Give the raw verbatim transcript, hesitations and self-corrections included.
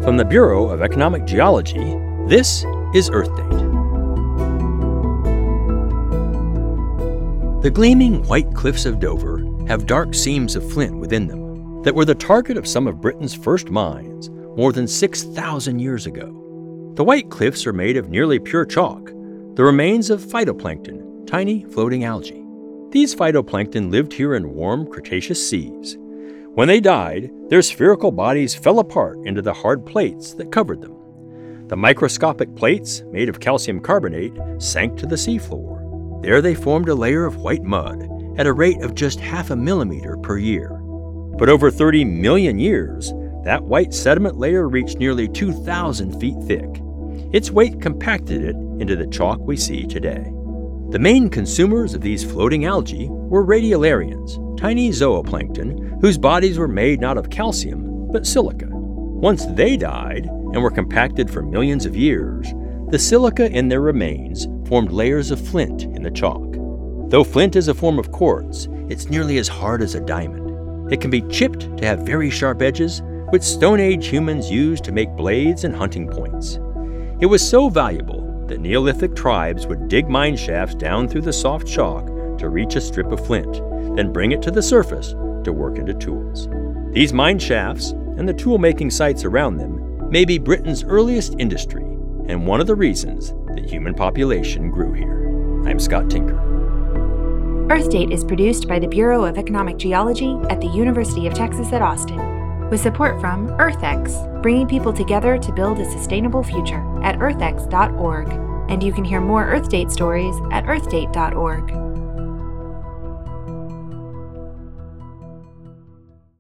From the Bureau of Economic Geology, this is Earth Date. The gleaming white cliffs of Dover have dark seams of flint within them that were the target of some of Britain's first mines more than six thousand years ago. The white cliffs are made of nearly pure chalk, the remains of phytoplankton, tiny floating algae. These phytoplankton lived here in warm Cretaceous seas. When they died, their spherical bodies fell apart into the hard plates that covered them. The microscopic plates, made of calcium carbonate, sank to the seafloor. There they formed a layer of white mud at a rate of just half a millimeter per year. But over thirty million years, that white sediment layer reached nearly two thousand feet thick. Its weight compacted it into the chalk we see today. The main consumers of these floating algae were radiolarians, tiny zooplankton whose bodies were made not of calcium, but silica. Once they died and were compacted for millions of years, the silica in their remains formed layers of flint in the chalk. Though flint is a form of quartz, it's nearly as hard as a diamond. It can be chipped to have very sharp edges, which Stone Age humans used to make blades and hunting points. It was so valuable that Neolithic tribes would dig mine shafts down through the soft chalk to reach a strip of flint, then bring it to the surface to work into tools. These mine shafts and the tool-making sites around them may be Britain's earliest industry and one of the reasons the human population grew here. I'm Scott Tinker. Earth Date is produced by the Bureau of Economic Geology at the University of Texas at Austin, with support from EarthX, bringing people together to build a sustainable future at earth x dot org. And you can hear more Earth Date stories at earth date dot org.